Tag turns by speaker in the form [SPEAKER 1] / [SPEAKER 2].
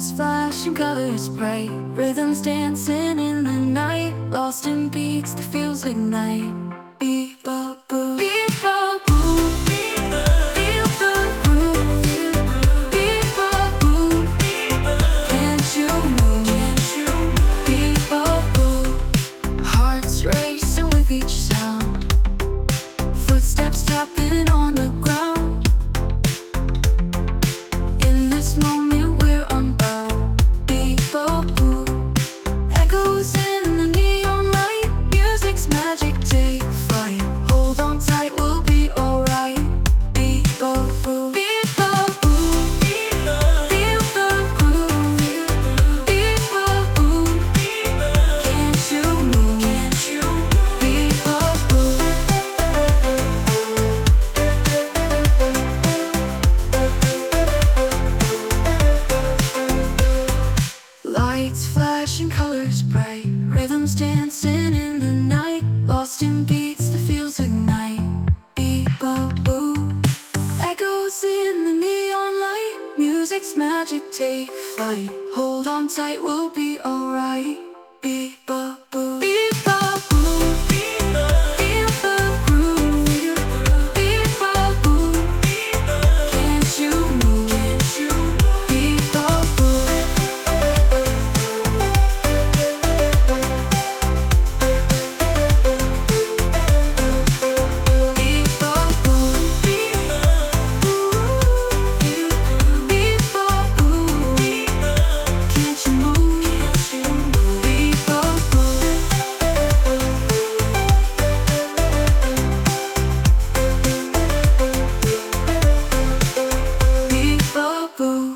[SPEAKER 1] Lights flashing, colors bright, rhythms dancing in the night, lost in beats that feels ignite. Beep-ba-boo, beep-ba-boo, feel the groove. Beep-ba-boo, can't you move? Beep-ba-boo, hearts racing with each sound, footsteps tapping on the ground. In this moment we're unbound. Beep-ba-boo, echoes in the neon light, music's magic take flight. Hold on tight, we'll be alright. Beep-ba-boo, beep-ba-boo, feel the groove. Beep-ba-boo, can't you move? Beep-ba-boo. Lights flashing, colors bright, rhythms dancing in the night, lost in beats that feels ignite. Beep-ba-boo, echoes in the neon light, music's magic take flight. Hold on tight, we'll be alright. Beep-ba-boo, beep-ba-boo, feel the groove. Beep-ba-boo, can't you move? Beep-ba-boo. Beep-ba-boo.